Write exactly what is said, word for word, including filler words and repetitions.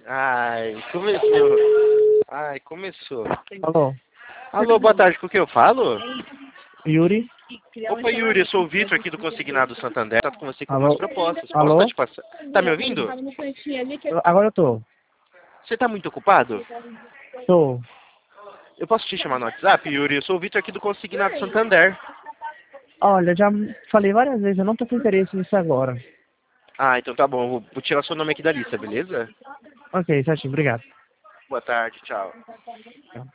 Ai, começou. Ai, começou. Alô, Alô, boa tarde, com quem eu falo? Yuri? Opa, Yuri, eu sou o Vitor aqui do Consignado Santander. Tá com você com umas Alô? propostas. Posso Alô? estar te passando? Tá me ouvindo? Agora eu tô. Você tá muito ocupado? Tô. Eu posso te chamar no WhatsApp, Yuri? Eu sou o Vitor aqui do Consignado Santander. Olha, já falei várias vezes, eu não tô com interesse nisso agora. Ah, então tá bom. Vou, vou tirar seu nome aqui da lista, beleza? Ok, certinho, obrigado. Boa tarde, tchau. Tchau.